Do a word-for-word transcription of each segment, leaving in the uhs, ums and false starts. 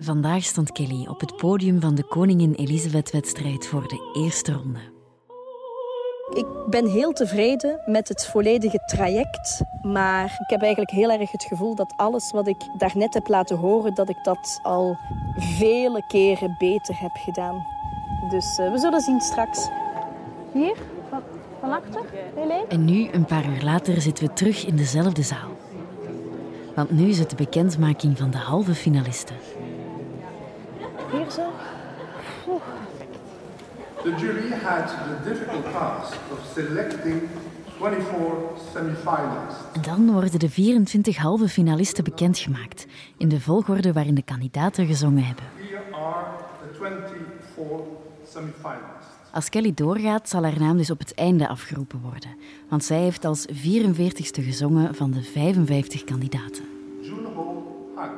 Vandaag stond Kelly op het podium van de Koningin Elisabeth-wedstrijd voor de eerste ronde. Ik ben heel tevreden met het volledige traject. Maar ik heb eigenlijk heel erg het gevoel dat alles wat ik daarnet heb laten horen, dat ik dat al vele keren beter heb gedaan. Dus uh, we zullen zien straks. Hier, van, van achter, Helene. En nu, een paar uur later, zitten we terug in dezelfde zaal. Want nu is het de bekendmaking van de halve finalisten. Hier zo. Oeh. The jury had the difficult task of selecting twenty-four semifinalists. En dan worden de vierentwintig halve finalisten bekendgemaakt, in de volgorde waarin de kandidaten gezongen hebben. Here are the twenty-four semifinalists. Als Kelly doorgaat, zal haar naam dus op het einde afgeroepen worden, want zij heeft als vierenveertigste gezongen van de vijfenvijftig kandidaten. Junho Han.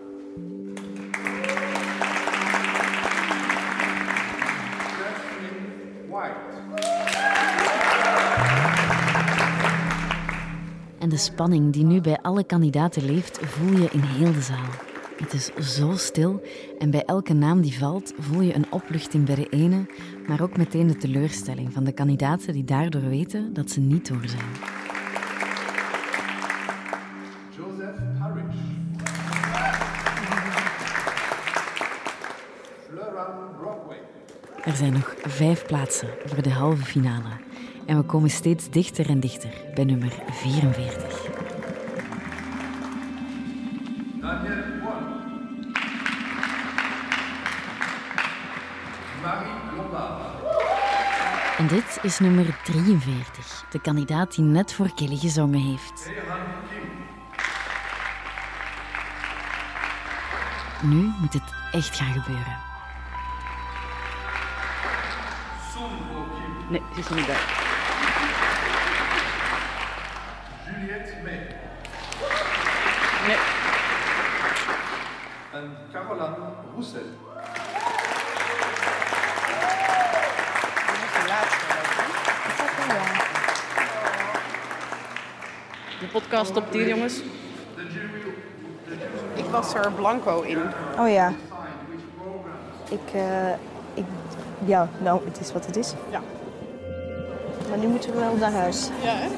En de spanning die nu bij alle kandidaten leeft, voel je in heel de zaal. Het is zo stil en bij elke naam die valt voel je een opluchting bij de ene, maar ook meteen de teleurstelling van de kandidaten die daardoor weten dat ze niet door zijn. Joseph Parrish. Florent Brockway. Er zijn nog vijf plaatsen voor de halve finale. En we komen steeds dichter en dichter bij nummer vierenveertig. Daniel One. Marie Lombard. En dit is nummer drieënveertig, de kandidaat die net voor Kelly gezongen heeft. Nu moet het echt gaan gebeuren. Nee, ze is niet daar. Juliette May. Nee. En Caroline Roussel. Dat is de laatste. De podcast stopt hier, jongens. Ik was er blanco in. Oh ja. Ik, uh, ik... Ja, nou, het is wat het is. Ja. Maar nu moeten we wel naar huis. Ja, hè?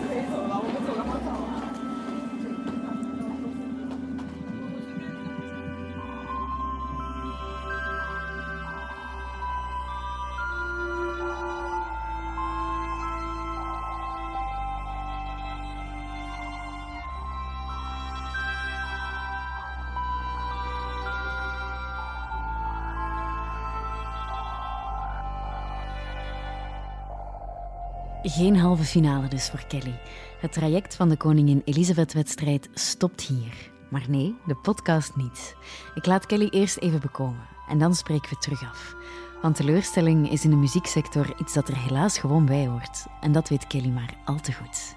Geen halve finale dus voor Kelly. Het traject van de Koningin Elisabeth-wedstrijd stopt hier. Maar nee, de podcast niet. Ik laat Kelly eerst even bekomen en dan spreken we terug af. Want teleurstelling is in de muzieksector iets dat er helaas gewoon bij hoort. En dat weet Kelly maar al te goed.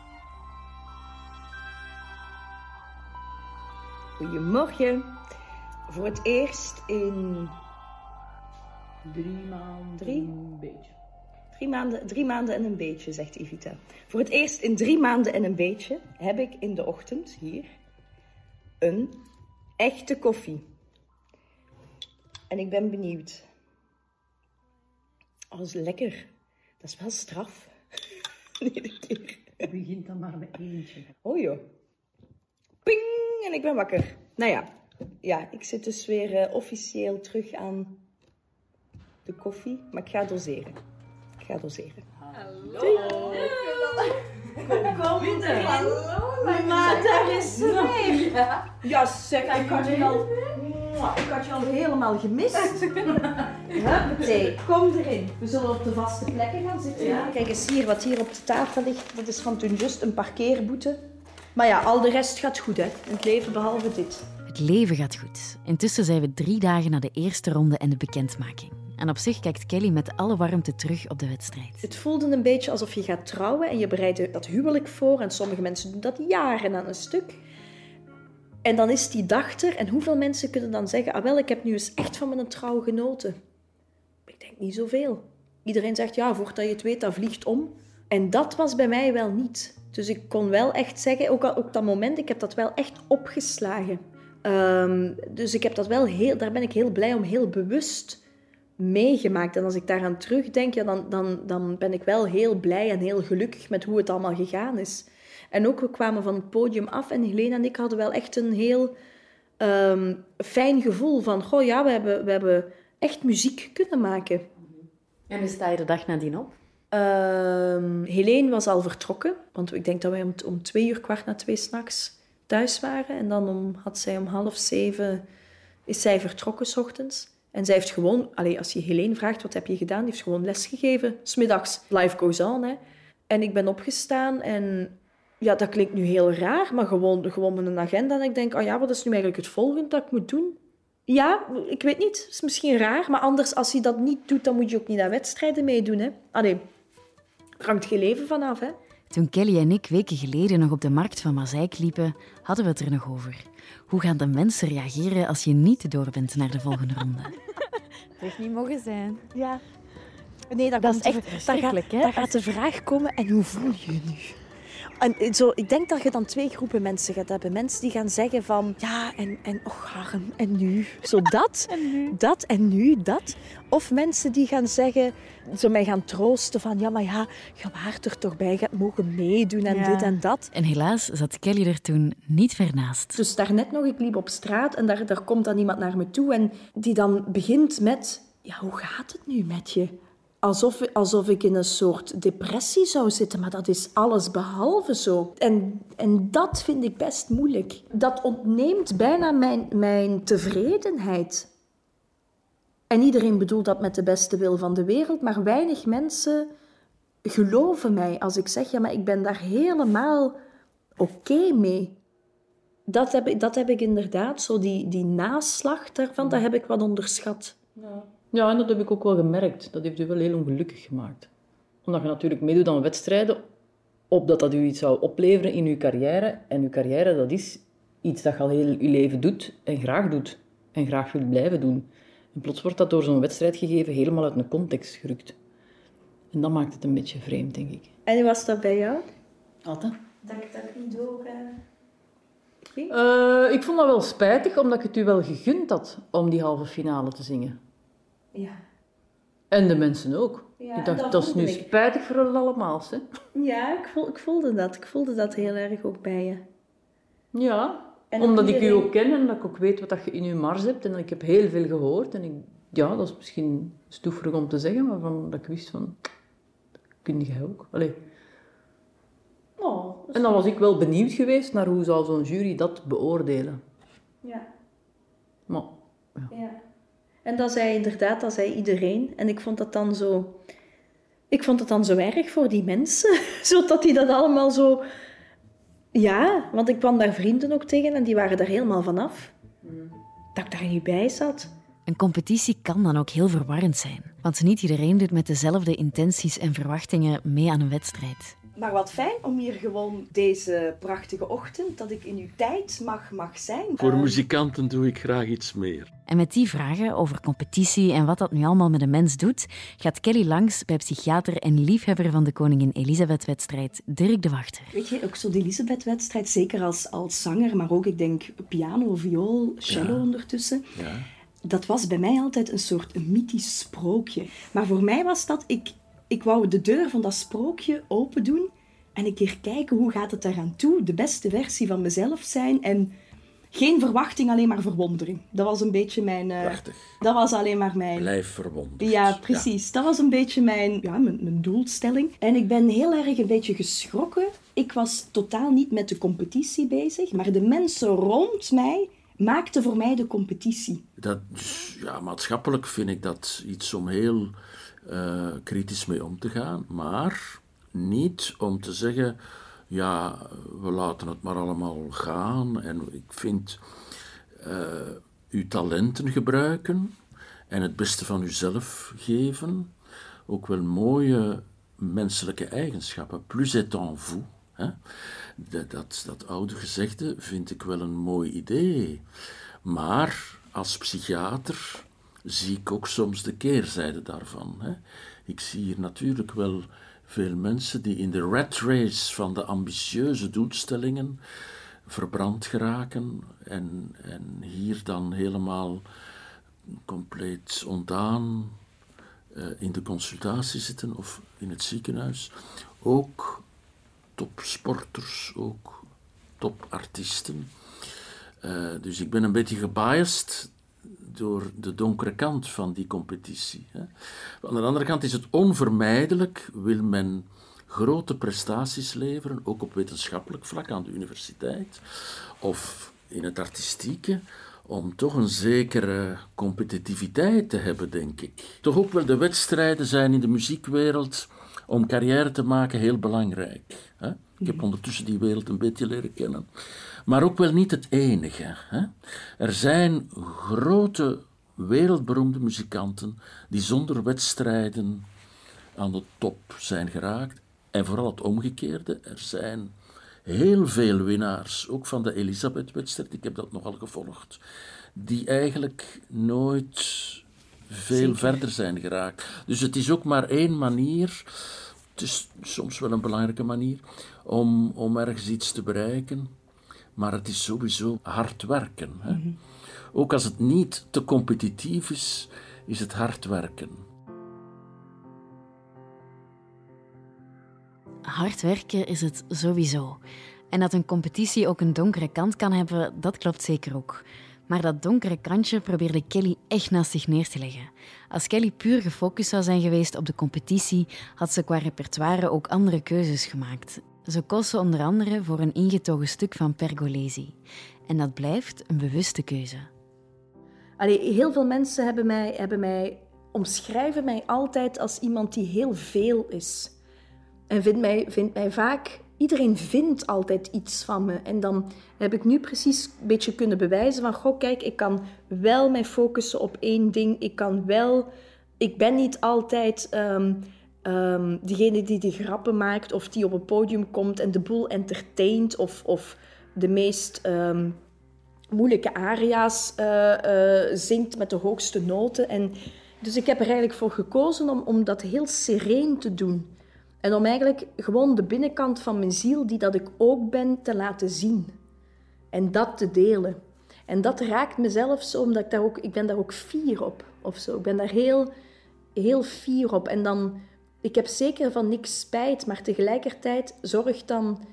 Goedemorgen. Voor het eerst in... Drie maanden. Drie? Een beetje. Drie maanden, drie maanden en een beetje, zegt Evita. Voor het eerst in drie maanden en een beetje heb ik in de ochtend hier een echte koffie. En ik ben benieuwd. Oh, dat is lekker. Dat is wel straf. Iedere keer. Je begint dan maar met eentje. Oh joh. Ping! En ik ben wakker. Nou ja, ja ik zit dus weer uh, officieel terug aan de koffie. Maar ik ga doseren. Ik ga doseren. Hallo. Kom binnen. Hallo. Maar daar is ze weer. Ja zeg, ik had je al, ik had je al helemaal gemist. Huppatee, kom erin. We zullen op de vaste plekken gaan zitten. Ja. Kijk eens hier, wat hier op de tafel ligt. Dat is van toen just een parkeerboete. Maar ja, al de rest gaat goed hè. In het leven behalve dit. Het leven gaat goed. Intussen zijn we drie dagen na de eerste ronde en de bekendmaking. En op zich kijkt Kelly met alle warmte terug op de wedstrijd. Het voelde een beetje alsof je gaat trouwen en je bereidt dat huwelijk voor. En sommige mensen doen dat jaren aan een stuk. En dan is die dag er. En hoeveel mensen kunnen dan zeggen... Ah wel, ik heb nu eens echt van mijn trouw genoten. Ik denk niet zoveel. Iedereen zegt, ja, voordat je het weet, dat vliegt om. En dat was bij mij wel niet. Dus ik kon wel echt zeggen, ook op dat moment, ik heb dat wel echt opgeslagen. Um, dus ik heb dat wel heel, daar ben ik heel blij om, heel bewust meegemaakt. En als ik daaraan terugdenk, ja, dan, dan, dan ben ik wel heel blij en heel gelukkig met hoe het allemaal gegaan is. En ook, we kwamen van het podium af en Helene en ik hadden wel echt een heel um, fijn gevoel van, goh ja, we hebben, we hebben echt muziek kunnen maken. En hoe sta je de dag nadien op? Um, Helene was al vertrokken, want ik denk dat wij om, om twee uur, kwart na twee 's nachts thuis waren. En dan om, had zij om half zeven, is zij vertrokken 's ochtends. En zij heeft gewoon, allez, als je Helene vraagt, wat heb je gedaan? Die heeft gewoon lesgegeven, 's middags. Life goes on, hè. En ik ben opgestaan en ja, dat klinkt nu heel raar, maar gewoon, gewoon met een agenda. En ik denk, oh ja, wat is nu eigenlijk het volgende dat ik moet doen? Ja, ik weet niet, het is misschien raar, maar anders, als je dat niet doet, dan moet je ook niet aan wedstrijden meedoen, hè. Allee, er hangt geen leven vanaf, hè. Toen Kelly en ik weken geleden nog op de markt van Mazeik liepen, hadden we het er nog over. Hoe gaan de mensen reageren als je niet door bent naar de volgende ronde? Het heeft niet mogen zijn. Ja. Nee, dat, Dat komt is echt de, verschrikkelijk, daar, hè? Daar gaat de vraag komen, en hoe voel je je nu? En zo, ik denk dat je dan twee groepen mensen gaat hebben. Mensen die gaan zeggen van, ja, en, en och, Harm, en nu? Zo dat, En nu? dat en nu, dat. Of mensen die gaan zeggen, zo mij gaan troosten van, ja, maar ja, je waart er toch bij, je gaat mogen meedoen en Ja. dit en dat. En helaas zat Kelly er toen niet ver naast. Dus daarnet nog, ik liep op straat en daar, daar komt dan iemand naar me toe en die dan begint met, ja, hoe gaat het nu met je? Alsof, alsof ik in een soort depressie zou zitten, maar dat is alles behalve zo. En, en dat vind ik best moeilijk. Dat ontneemt bijna mijn, mijn tevredenheid. En iedereen bedoelt dat met de beste wil van de wereld, maar weinig mensen geloven mij als ik zeg, ja, maar ik ben daar helemaal oké mee. Dat heb, ik- dat heb ik inderdaad, zo die, die naslag daarvan, dat heb ik wat onderschat. Ja. ja, en dat heb ik ook wel gemerkt. Dat heeft u wel heel ongelukkig gemaakt. Omdat je natuurlijk meedoet aan wedstrijden, opdat dat u iets zou opleveren in uw carrière. En uw carrière, dat is iets dat je al heel je leven doet en graag doet. En graag wilt blijven doen. En plots wordt dat door zo'n wedstrijd gegeven helemaal uit een context gerukt. En dat maakt het een beetje vreemd, denk ik. En hoe was dat bij jou? Altijd. Dat ik dat niet door... Uh, ik vond dat wel spijtig, omdat ik het u wel gegund had om die halve finale te zingen. Ja. En de mensen ook. Ja, ik dacht, dat dat is voelde nu ik. spijtig voor hun allemaal, hè. Ja, ik, voel, ik voelde dat. Ik voelde dat heel erg ook bij je. Ja, En omdat ik u iedereen- ook ken en dat ik ook weet wat dat je in uw mars hebt. En ik heb heel veel gehoord. En ik, ja, dat is misschien stoeverig om te zeggen, maar van, dat ik wist van... Dat kun jij ook. Allee. Oh, dat is- En dan was ik wel benieuwd geweest naar hoe zou zo'n jury dat beoordelen. Ja, Maar ja. En dat zei inderdaad, dat zei iedereen. En ik vond dat dan zo... Ik vond het dan zo erg voor die mensen. Zodat die dat allemaal zo... Ja, want ik kwam daar vrienden ook tegen en die waren daar helemaal vanaf. Dat ik daar niet bij zat. Een competitie kan dan ook heel verwarrend zijn. Want niet iedereen doet met dezelfde intenties en verwachtingen mee aan een wedstrijd. Maar wat fijn om hier gewoon deze prachtige ochtend, dat ik in uw tijd mag, mag zijn. Voor Eh, muzikanten doe ik graag iets meer. En met die vragen over competitie en wat dat nu allemaal met een mens doet, gaat Kelly langs bij psychiater en liefhebber van de Koningin Elisabeth-wedstrijd, Dirk de Wachter. Weet je, ook zo de Elisabeth-wedstrijd, zeker als, als zanger, maar ook, ik denk, piano, viool, cello Ja. ondertussen. Ja. Dat was bij mij altijd een soort een mythisch sprookje. Maar voor mij was dat, ik, ik wou de deur van dat sprookje open doen en een keer kijken hoe gaat het eraan toe, de beste versie van mezelf zijn en geen verwachting, alleen maar verwondering. Dat was een beetje mijn... eh, Prachtig. dat was alleen maar mijn... Blijf verwonderd. Ja, precies. Dat was een beetje mijn, ja, mijn, mijn doelstelling. En ik ben heel erg een beetje geschrokken. Ik was totaal niet met de competitie bezig, maar de mensen rond mij maakten voor mij de competitie. Dat, dus, ja, maatschappelijk vind ik dat iets om heel eh, kritisch mee om te gaan. Maar niet om te zeggen, ja, we laten het maar allemaal gaan. En ik vind eh, uw talenten gebruiken en het beste van uzelf geven. Ook wel mooie menselijke eigenschappen. Plus est en vous. Hè? Dat, dat, dat oude gezegde vind ik wel een mooi idee. Maar als psychiater zie ik ook soms de keerzijde daarvan. Hè? Ik zie hier natuurlijk wel veel mensen die in de rat race van de ambitieuze doelstellingen verbrand geraken en, en hier dan helemaal compleet ontdaan uh, in de consultatie zitten of in het ziekenhuis. Ook topsporters, ook topartiesten. Uh, dus ik ben een beetje gebiased door de donkere kant van die competitie. Hè. Aan de andere kant is het onvermijdelijk, wil men grote prestaties leveren, ook op wetenschappelijk vlak aan de universiteit of in het artistieke, om toch een zekere competitiviteit te hebben, denk ik. Toch ook wel de wedstrijden zijn in de muziekwereld om carrière te maken heel belangrijk. Hè? Ik heb ondertussen die wereld een beetje leren kennen. Maar ook wel niet het enige. Hè? Er zijn grote, wereldberoemde muzikanten die zonder wedstrijden aan de top zijn geraakt. En vooral het omgekeerde. Er zijn heel veel winnaars, ook van de Elisabeth-wedstrijd, ik heb dat nogal gevolgd, die eigenlijk nooit veel Zeker. verder zijn geraakt. Dus het is ook maar één manier, het is soms wel een belangrijke manier, om, om ergens iets te bereiken. Maar het is sowieso hard werken. Hè? Mm-hmm. Ook als het niet te competitief is, is het hard werken. Hard werken is het sowieso. En dat een competitie ook een donkere kant kan hebben, dat klopt zeker ook. Maar dat donkere kantje probeerde Kelly echt naast zich neer te leggen. Als Kelly puur gefocust zou zijn geweest op de competitie, had ze qua repertoire ook andere keuzes gemaakt. Zo koos ze onder andere voor een ingetogen stuk van Pergolesi. En dat blijft een bewuste keuze. Allee, heel veel mensen hebben mij, hebben mij, omschrijven mij altijd als iemand die heel veel is. En vindt mij, vindt mij vaak... Iedereen vindt altijd iets van me. En dan heb ik nu precies een beetje kunnen bewijzen van... Goh, kijk, ik kan wel mij focussen op één ding. Ik kan wel... Ik ben niet altijd um, um, degene die die grappen maakt... of die op een podium komt en de boel entertaint... of, of de meest um, moeilijke aria's uh, uh, zingt met de hoogste noten. En dus ik heb er eigenlijk voor gekozen om, om dat heel sereen te doen... En om eigenlijk gewoon de binnenkant van mijn ziel, die dat ik ook ben, te laten zien. En dat te delen. En dat raakt mezelf zo, omdat ik daar ook... Ik ben daar ook fier op, of zo. Ik ben daar heel, heel fier op. En dan... Ik heb zeker van niks spijt, maar tegelijkertijd zorgt dan...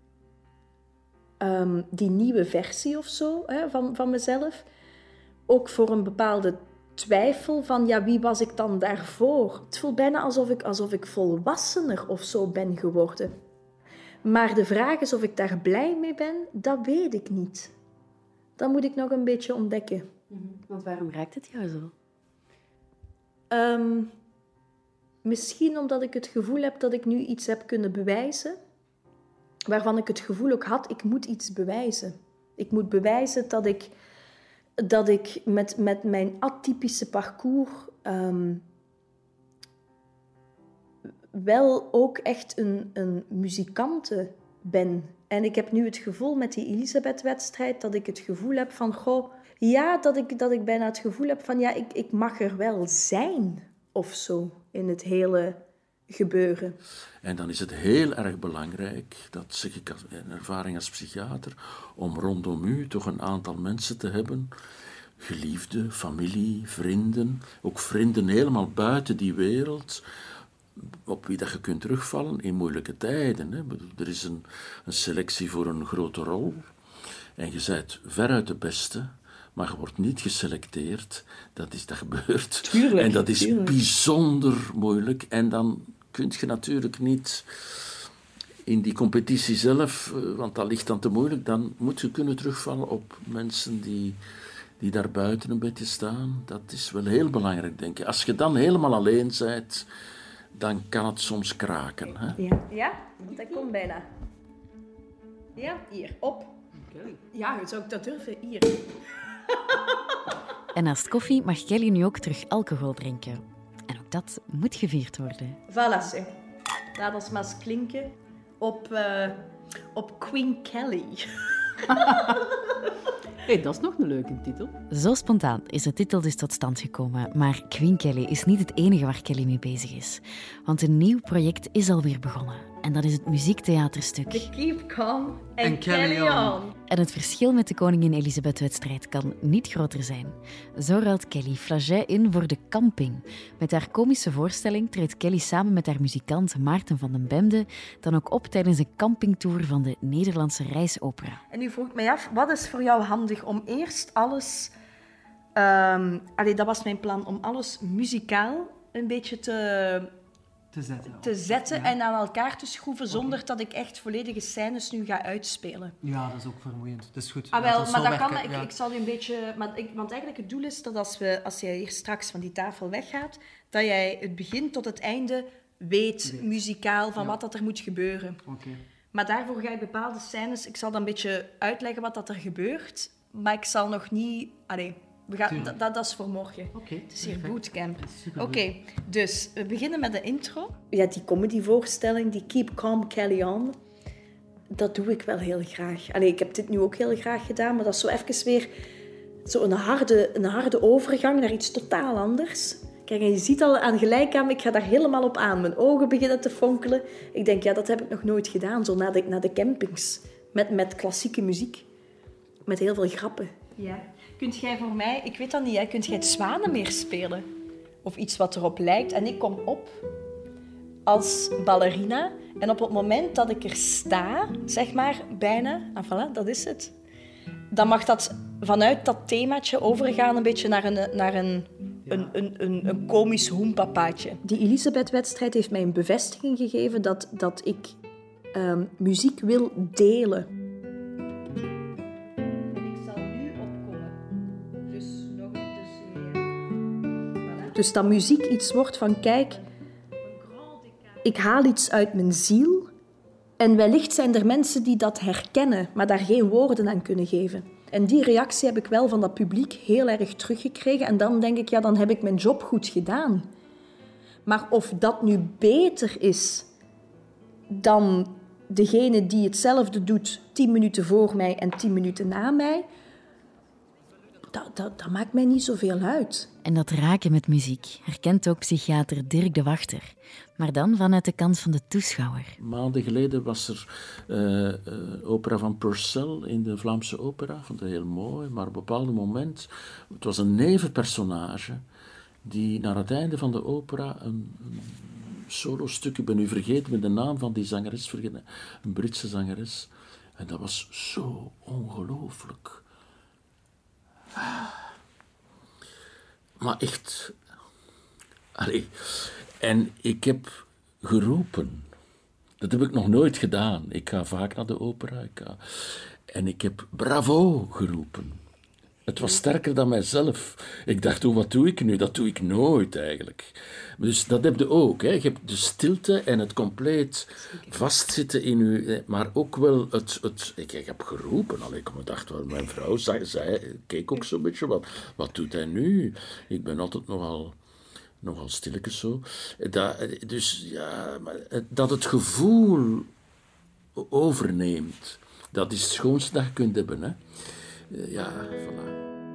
Um, die nieuwe versie of zo, hè, van, van mezelf... ook voor een bepaalde... twijfel van, ja, wie was ik dan daarvoor? Het voelt bijna alsof ik, alsof ik volwassener of zo ben geworden. Maar de vraag is of ik daar blij mee ben, dat weet ik niet. Dat moet ik nog een beetje ontdekken. Want waarom raakt het jou zo? Um, misschien omdat ik het gevoel heb dat ik nu iets heb kunnen bewijzen, waarvan ik het gevoel ook had, ik moet iets bewijzen. Ik moet bewijzen dat ik... dat ik met, met mijn atypische parcours um, wel ook echt een, een muzikante ben. En ik heb nu het gevoel met die Elisabeth-wedstrijd dat ik het gevoel heb van, goh, ja, dat ik, dat ik bijna het gevoel heb van, ja, ik, ik mag er wel zijn of zo in het hele gebeuren. En dan is het heel erg belangrijk, dat zeg ik als een ervaring als psychiater, om rondom u toch een aantal mensen te hebben, geliefde, familie, vrienden, ook vrienden helemaal buiten die wereld, op wie dat je kunt terugvallen in moeilijke tijden. Hè. Er is een, een selectie voor een grote rol en je bent veruit de beste, maar je wordt niet geselecteerd. Dat, is, dat gebeurt. Tuurlijk, en dat is tuurlijk. bijzonder moeilijk. En dan kun je natuurlijk niet in die competitie zelf, want dat ligt dan te moeilijk, dan moet je kunnen terugvallen op mensen die, die daar buiten een beetje staan. Dat is wel heel belangrijk, denk ik. Als je dan helemaal alleen bent, dan kan het soms kraken. Hè? Ja, ja, want dat komt bijna. Ja, hier, op. Okay. Ja, zou ik dat durven? Hier. En naast koffie mag Kelly nu ook terug alcohol drinken. En ook dat moet gevierd worden. Voilà, zeg. Laat ons maar eens klinken op, uh, op Queen Kelly. Hey, dat is nog een leuke titel. Zo spontaan is de titel dus tot stand gekomen. Maar Queen Kelly is niet het enige waar Kelly mee bezig is. Want een nieuw project is alweer begonnen. En dat is het muziektheaterstuk. The Keep Calm En Carry On. En het verschil met de Koningin Elisabeth-wedstrijd kan niet groter zijn. Zo ruilt Kelly Flagey in voor De Camping. Met haar komische voorstelling treedt Kelly samen met haar muzikant Maarten van den Bemde dan ook op tijdens een campingtour van de Nederlandse Reisopera. En nu vroeg ik mij af, wat is voor jou handig om eerst alles... Um, allee, dat was mijn plan, om alles muzikaal een beetje te... Te zetten. te zetten Ja. en aan elkaar te schroeven zonder dat ik echt volledige scènes nu ga uitspelen. Ja, dat is ook vermoeiend. Dat is goed. Ah, wel, Laat ons maar zo dat kan, werken, ik, ja. ik zal je een beetje... Maar ik, want eigenlijk het doel is dat als, we, als jij hier straks van die tafel weggaat, dat jij het begin tot het einde weet, Weet. muzikaal, van Ja. wat dat er moet gebeuren. Oké. Maar daarvoor ga ik bepaalde scènes... Ik zal dan een beetje uitleggen wat dat er gebeurt, maar ik zal nog niet... Allee, we gaan, Tuurlijk. dat, dat, dat is voor morgen. Oké. Het is hier perfect. bootcamp. Supergoed. Oké, dus we beginnen met de intro. Ja, die comedyvoorstelling, die Keep Calm, Carry On, dat doe ik wel heel graag. Allee, ik heb dit nu ook heel graag gedaan, maar dat is zo even weer zo een harde, een harde overgang naar iets totaal anders. Kijk, en je ziet al aan gelijk aan, ik ga daar helemaal op aan. Mijn ogen beginnen te fonkelen. Ik denk, ja, dat heb ik nog nooit gedaan, zo naar de, naar de campings. Met, met klassieke muziek. Met heel veel grappen. Ja. Kunt jij voor mij, ik weet dat niet, hè, kunt jij het Zwanenmeer spelen? Of iets wat erop lijkt. En ik kom op als ballerina. En op het moment dat ik er sta, zeg maar, bijna, en voilà, dat is het. Dan mag dat vanuit dat themaatje overgaan een beetje naar een, naar een, een, een, een, een komisch hoenpapaatje. Die Elisabeth-wedstrijd heeft mij een bevestiging gegeven dat, dat ik um, muziek wil delen. Dus dat muziek iets wordt van, kijk, ik haal iets uit mijn ziel en wellicht zijn er mensen die dat herkennen, maar daar geen woorden aan kunnen geven. En die reactie heb ik wel van dat publiek heel erg teruggekregen en dan denk ik, ja, dan heb ik mijn job goed gedaan. Maar of dat nu beter is dan degene die hetzelfde doet tien minuten voor mij en tien minuten na mij, Dat, dat, dat maakt mij niet zoveel uit. En dat raken met muziek herkent ook psychiater Dirk de Wachter. Maar dan vanuit de kant van de toeschouwer. Maanden geleden was er uh, uh, opera van Purcell in de Vlaamse opera. Vond het heel mooi, maar op een bepaald moment... Het was een nevenpersonage die naar het einde van de opera een, een solo-stuk... Ik ben nu vergeten met de naam van die zangeres, vergeten, een Britse zangeres. En dat was zo ongelooflijk... Maar echt... Allee. En ik heb geroepen. Dat heb ik nog nooit gedaan. Ik ga vaak naar de opera. Ik ga... En ik heb bravo geroepen. Het was sterker dan mijzelf. Ik dacht, oh, wat doe ik nu? Dat doe ik nooit eigenlijk. Dus dat heb je ook. Hè. Je hebt de stilte en het compleet vastzitten in je... Maar ook wel het... het ik, ik heb geroepen. Allee, ik dacht, wel, mijn vrouw zei, zei, keek ook zo'n beetje, wat, wat doet hij nu? Ik ben altijd nogal... Nogal stilletjes zo. Dat, dus ja, dat het gevoel overneemt, dat is het schoonste dat je kunt hebben. Hè. Ja, voilà.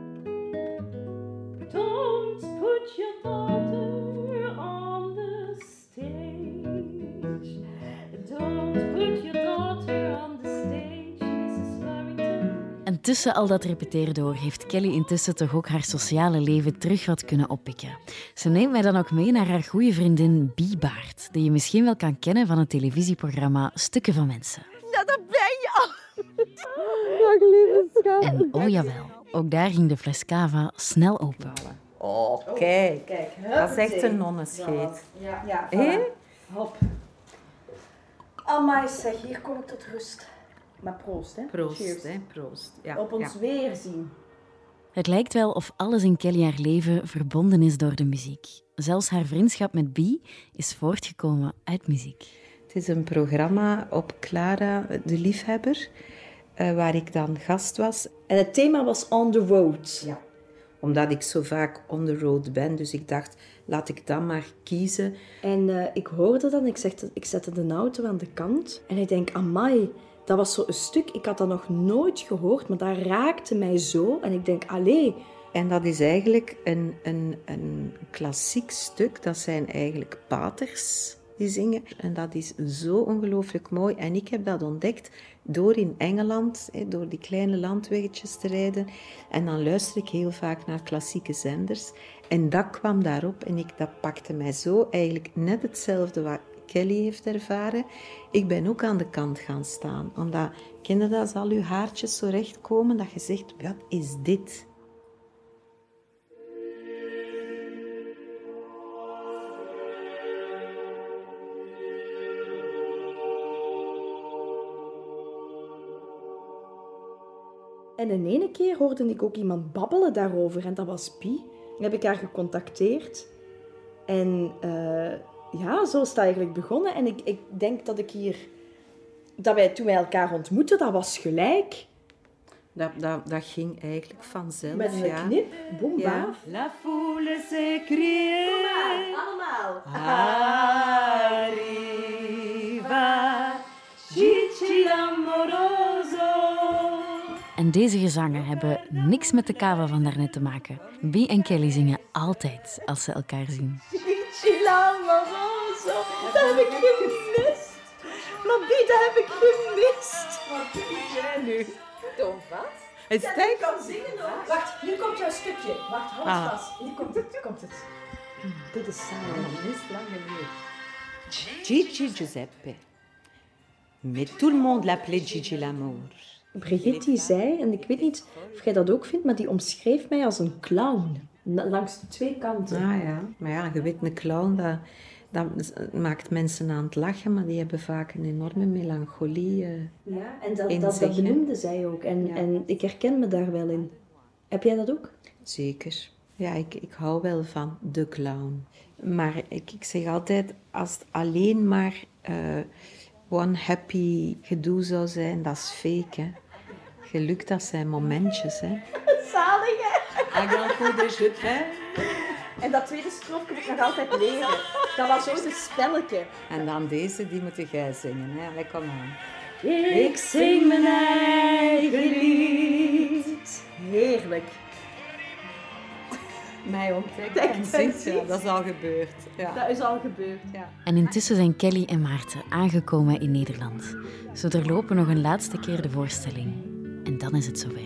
Don't put your daughter on the stage. Don't put your daughter on the stage, missus Warrington. En tussen al dat repeteren door heeft Kelly intussen toch ook haar sociale leven terug wat kunnen oppikken. Ze neemt mij dan ook mee naar haar goede vriendin Bie Baert, die je misschien wel kan kennen van het televisieprogramma Stukken van Mensen. Ja, dat ben je al. En oh jawel, ook daar ging de fles cava snel open. Oh, kijk. Kijk, Dat is echt een nonnescheet. Ja, ja. Hé? Hop. Amai, zeg, hier kom ik tot rust. Maar proost, hè. Proost, Cheers. hè, proost. Ja, Op ons ja. weerzien. Het lijkt wel of alles in Kelly haar leven verbonden is door de muziek. Zelfs haar vriendschap met Bie is voortgekomen uit muziek. Het is een programma op Clara de Liefhebber, uh, waar ik dan gast was. En het thema was On the Road. Ja. Omdat ik zo vaak on the road ben, dus ik dacht, laat ik dan maar kiezen. En uh, ik hoorde dan, ik, zeg, ik zette de auto aan de kant. En ik denk, amai, dat was zo'n stuk, ik had dat nog nooit gehoord, maar dat raakte mij zo. En ik denk, allee. En dat is eigenlijk een, een, een klassiek stuk, dat zijn eigenlijk paters. die zingen. En dat is zo ongelooflijk mooi. En ik heb dat ontdekt door in Engeland, door die kleine landweggetjes te rijden. En dan luister ik heel vaak naar klassieke zenders. En dat kwam daarop en ik, dat pakte mij zo. Eigenlijk net hetzelfde wat Kelly heeft ervaren. Ik ben ook aan de kant gaan staan. Omdat, ken je dat als al je haartjes zo recht komen, dat je zegt, wat is dit? En in ene keer hoorde ik ook iemand babbelen daarover. En dat was Pie. Dan heb ik haar gecontacteerd. En uh, ja, zo is het eigenlijk begonnen. En ik, ik denk dat ik hier... Dat wij, toen wij elkaar ontmoetten, dat was gelijk. Dat, dat, dat ging eigenlijk vanzelf, Met een ja. knip, boem, Ja. baaf. La foule s'écrie. Kom maar, allemaal. Arriva, Gigi l'amoroso. En deze gezangen hebben niks met de kava van daarnet te maken. Bie en Kelly zingen altijd als ze elkaar zien. Gigi l'amoroso. Dat heb ik gemist. Maar Bie, dat heb ik gemist. Wat doe jij nu? Tom, wat? Het Ja, steekt. ik kan zingen ook. Wacht, hier komt jouw stukje. Wacht, hou Ah. vast. Hier komt het, hier komt het. Dit is samen. Is lang geleden. Gigi Giuseppe. Mais tout le monde l'appelait Gigi l'amour. Brigitte die zei, en ik weet niet of jij dat ook vindt, maar die omschreef mij als een clown. Na- Langs de twee kanten. Ah ja, maar ja, je weet, een clown, dat, dat maakt mensen aan het lachen, maar die hebben vaak een enorme melancholie. Uh, Ja, en dat, in dat, dat zich, hè. benoemde zij ook. En, Ja. en ik herken me daar wel in. Heb jij dat ook? Zeker. Ja, ik, ik hou wel van de clown. Maar ik, ik zeg altijd, als het alleen maar uh, one happy gedoe zou zijn, dat is fake, hè. Geluk, dat zijn momentjes, hè. Zalig, hè? Un grand coup de je t'aime. En dat tweede stroofje moet ik nog altijd leren. Dat was ook een spelletje. En dan deze, die moet jij zingen, hè. Allee, kom aan. Ik zing mijn eigen lied. Heerlijk. Mij ontdekt Denk en en zingt, ja, ziet. dat is al gebeurd. Ja. Dat is al gebeurd. Ja. En intussen zijn Kelly en Maarten aangekomen in Nederland. Ze doorlopen nog een laatste keer de voorstelling. En dan is het zover.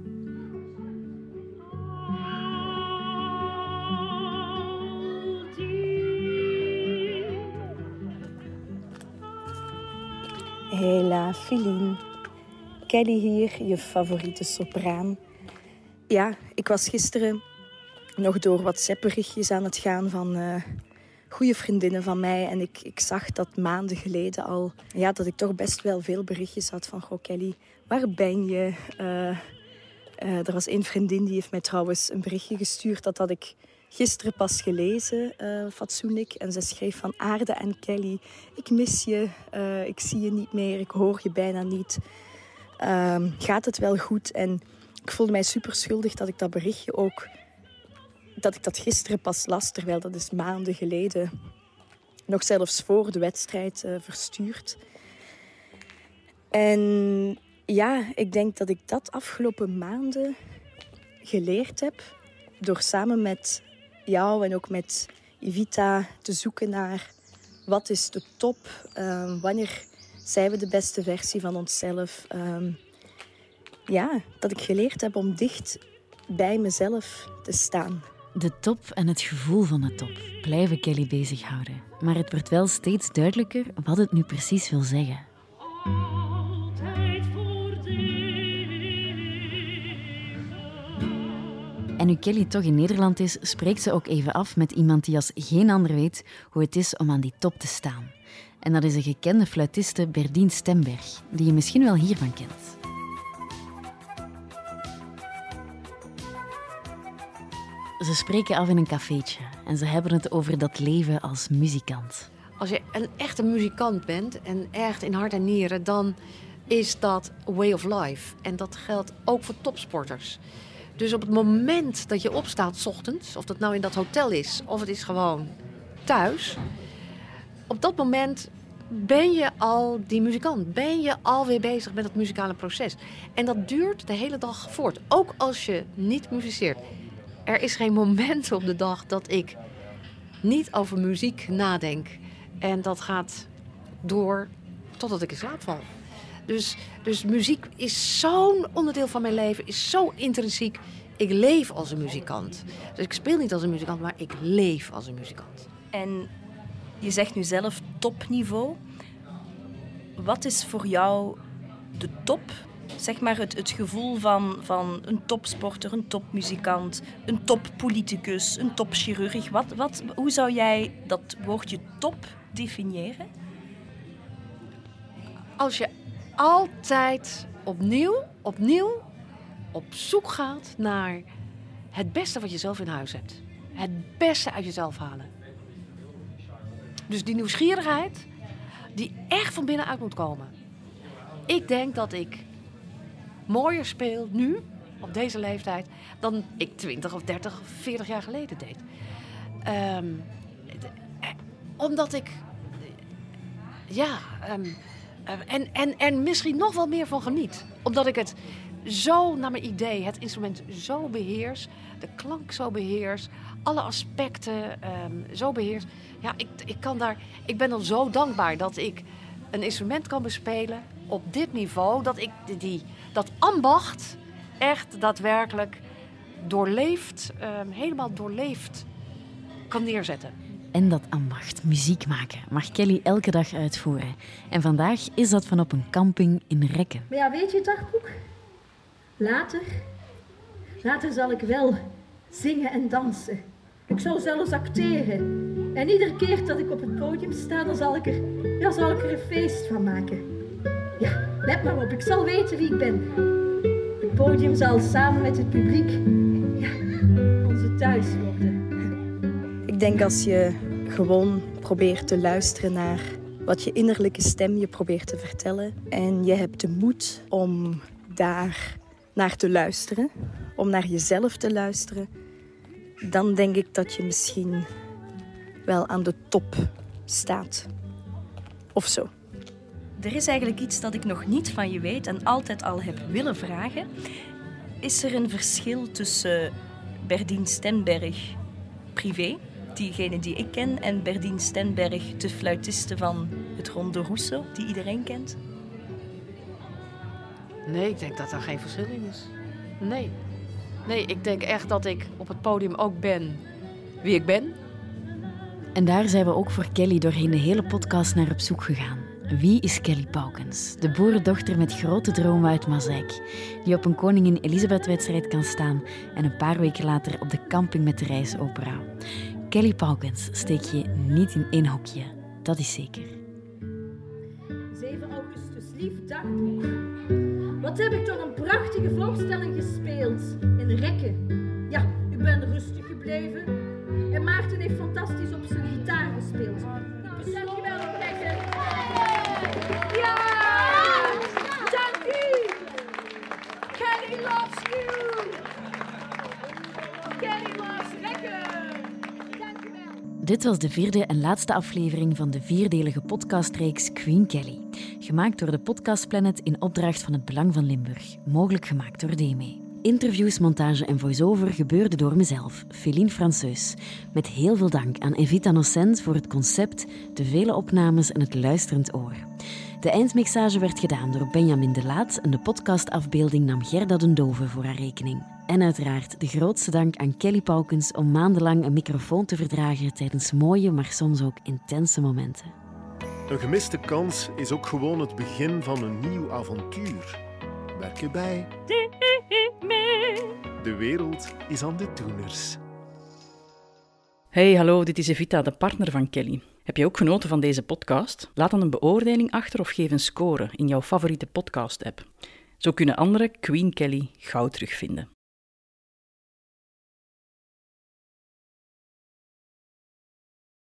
Hela, Filien. Kelly hier, je favoriete sopraan. Ja, ik was gisteren nog door WhatsApp-berichtjes aan het gaan van uh, goede vriendinnen van mij. En ik, ik zag dat maanden geleden al, ja, dat ik toch best wel veel berichtjes had van... Goh, Kelly, waar ben je? Uh, uh, er was één vriendin die heeft mij trouwens een berichtje gestuurd. Dat had ik gisteren pas gelezen, uh, fatsoenlijk. En ze schreef van Aarde en Kelly, ik mis je. Uh, ik zie je niet meer, ik hoor je bijna niet. Uh, gaat het wel goed? En ik voelde mij super schuldig dat ik dat berichtje ook... dat ik dat gisteren pas las, terwijl dat is maanden geleden... nog zelfs voor de wedstrijd uh, verstuurd. En ja, ik denk dat ik dat afgelopen maanden geleerd heb... door samen met jou en ook met Evita te zoeken naar... wat is de top? Uh, wanneer zijn we de beste versie van onszelf? Uh, ja, dat ik geleerd heb om dicht bij mezelf te staan. De top en het gevoel van de top blijven Kelly bezighouden. Maar het wordt wel steeds duidelijker wat het nu precies wil zeggen. Altijd voor En nu Kelly toch in Nederland is, spreekt ze ook even af met iemand die als geen ander weet hoe het is om aan die top te staan. En dat is een gekende fluitiste Berdien Stemberg, die je misschien wel hiervan kent. Ze spreken af in een cafeetje en ze hebben het over dat leven als muzikant. Als je een echte muzikant bent en echt in hart en nieren, dan is dat a way of life. En dat geldt ook voor topsporters. Dus op het moment dat je opstaat 's ochtends, of dat nou in dat hotel is, of het is gewoon thuis, op dat moment ben je al die muzikant. Ben je alweer bezig met het muzikale proces. En dat duurt de hele dag voort. Ook als je niet muziceert. Er is geen moment op de dag dat ik niet over muziek nadenk. En dat gaat door totdat ik in slaap val. Dus, dus muziek is zo'n onderdeel van mijn leven, is zo intrinsiek. Ik leef als een muzikant. Dus ik speel niet als een muzikant, maar ik leef als een muzikant. En je zegt nu zelf topniveau. Wat is voor jou de top? Zeg maar het, het gevoel van, van een topsporter, een topmuzikant, een toppoliticus, een topchirurg. Wat, wat, hoe zou jij dat woordje top definiëren? Als je altijd opnieuw, opnieuw op zoek gaat naar het beste wat je zelf in huis hebt. Het beste uit jezelf halen. Dus die nieuwsgierigheid die echt van binnenuit moet komen. Ik denk dat ik mooier speel nu, op deze leeftijd, dan ik twintig of dertig of veertig jaar geleden deed. Um, omdat ik... Ja... Um, en, en, en misschien nog wel meer van geniet. Omdat ik het zo naar mijn idee, het instrument zo beheers, de klank zo beheers, alle aspecten um, zo beheers. Ja, ik, ik, kan daar, ik ben dan zo dankbaar dat ik een instrument kan bespelen op dit niveau. Dat ik die, dat ambacht echt daadwerkelijk doorleefd, um, helemaal doorleefd kan neerzetten. En dat ambacht, muziek maken, mag Kelly elke dag uitvoeren. En vandaag is dat van op een camping in Rekken. Maar ja, weet je het dagboek? Later, later zal ik wel zingen en dansen. Ik zal zelfs acteren. En iedere keer dat ik op het podium sta, dan zal ik er, ja, zal ik er een feest van maken. Ja, let maar op, ik zal weten wie ik ben. Het podium zal samen met het publiek, ja, onze thuis worden. Ik denk als je gewoon probeert te luisteren naar wat je innerlijke stem je probeert te vertellen. En je hebt de moed om daar naar te luisteren, om naar jezelf te luisteren. Dan denk ik dat je misschien wel aan de top staat. Of zo. Er is eigenlijk iets dat ik nog niet van je weet en altijd al heb willen vragen. Is er een verschil tussen Berdien Stenberg privé, diegene die ik ken, en Berdien Stenberg, de fluitiste van het Ronde Rousseau, die iedereen kent? Nee, ik denk dat daar geen verschil in is. Nee. Nee, ik denk echt dat ik op het podium ook ben wie ik ben. En daar zijn we ook voor Kelly doorheen de hele podcast naar op zoek gegaan. Wie is Kelly Paukens, de boerendochter met grote dromen uit Mazeik, die op een Koningin Elisabeth-wedstrijd kan staan en een paar weken later op de camping met de reisopera. Kelly Paukens steek je niet in één hokje, dat is zeker. zeven augustus, lief dagboek. Wat heb ik toch een prachtige voorstelling gespeeld in Rekken. Ja, ik ben rustig gebleven en Maarten heeft fantastisch op zijn gitaar gespeeld. Nou, dankjewel Rekken. Ja! Dank u! Kelly loves you! Kelly loves Rekken! Dankjewel! Dit was de vierde en laatste aflevering van de vierdelige podcastreeks Queen Kelly. Gemaakt door de Podcast Planet in opdracht van het Belang van Limburg. Mogelijk gemaakt door D M E. Interviews, montage en voice-over gebeurden door mezelf, Féline Franseus. Met heel veel dank aan Evita Nocent voor het concept, de vele opnames en het luisterend oor. De eindmixage werd gedaan door Benjamin de Laat en de podcastafbeelding nam Gerda den Dove voor haar rekening. En uiteraard de grootste dank aan Kelly Paukens om maandenlang een microfoon te verdragen tijdens mooie, maar soms ook intense momenten. Een gemiste kans is ook gewoon het begin van een nieuw avontuur. Werk erbij. De wereld is aan de doeners. Hey, hallo, dit is Evita, de partner van Kelly. Heb je ook genoten van deze podcast? Laat dan een beoordeling achter of geef een score in jouw favoriete podcast-app. Zo kunnen anderen Queen Kelly gauw terugvinden.